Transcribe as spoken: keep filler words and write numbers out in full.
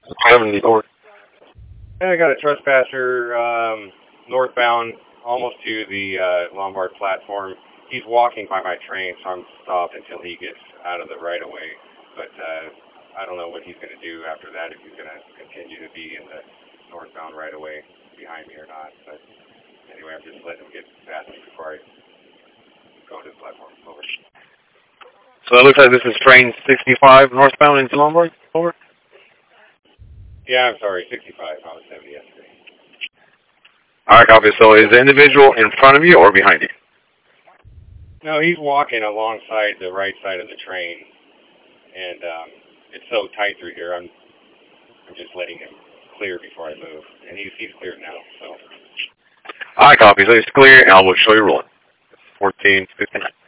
seventy-four. And I got a trespasser um, northbound, almost to the uh, Lombard platform. He's walking by my train, so I'm stopped until he gets out of the right-of-way. But uh, I don't know what he's going to do after that, if he's going to continue to be in the northbound right-of-way behind me or not. But anyway, I'm just letting him get past me before I go to the platform. Over. So it looks like this is train sixty-five northbound into Lombard. Over. Yeah, I'm sorry, sixty-five. I was seventy yesterday. All right, copy. So is the individual in front of you or behind you? No, he's walking alongside the right side of the train, and um, it's so tight through here. I'm, I'm just letting him clear before I move, and he's he's cleared now. So. All right, copy. So it's clear, and I will show you rolling. fourteen fifty-nine.